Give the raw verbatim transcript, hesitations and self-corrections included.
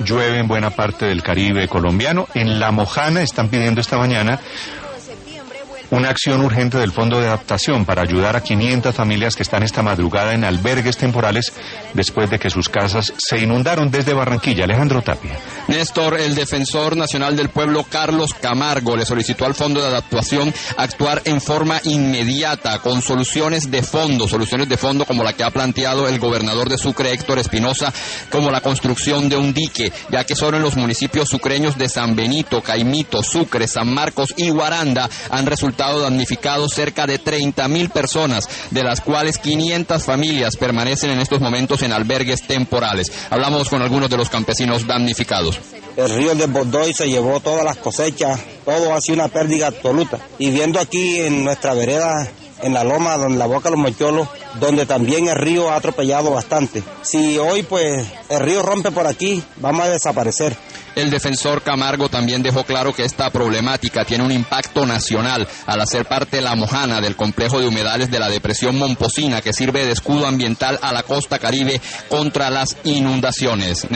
llueve en buena parte del Caribe colombiano. En La Mojana están pidiendo esta mañana una acción urgente del Fondo de Adaptación para ayudar a quinientas familias que están esta madrugada en albergues temporales después de que sus casas se inundaron. Desde Barranquilla, Alejandro Tapia. Néstor, el defensor nacional del pueblo Carlos Camargo le solicitó al Fondo de Adaptación actuar en forma inmediata con soluciones de fondo, soluciones de fondo como la que ha planteado el gobernador de Sucre, Héctor Espinosa, como la construcción de un dique, ya que solo en los municipios sucreños de San Benito, Caimito, Sucre, San Marcos y Guaranda han resultado damnificados cerca de treinta mil personas, de las cuales quinientas familias permanecen en estos momentos en albergues temporales. Hablamos con algunos de los campesinos damnificados. El río desbordó se llevó todas las cosechas, todo ha sido una pérdida absoluta. Y viendo aquí en nuestra vereda, en la loma, en la boca de los mochuelos, donde también el río ha atropellado bastante. Si hoy pues el río rompe por aquí, vamos a desaparecer. El defensor Camargo también dejó claro que esta problemática tiene un impacto nacional al hacer parte de La Mojana del complejo de humedales de la depresión Momposina, que sirve de escudo ambiental a la costa caribe contra las inundaciones.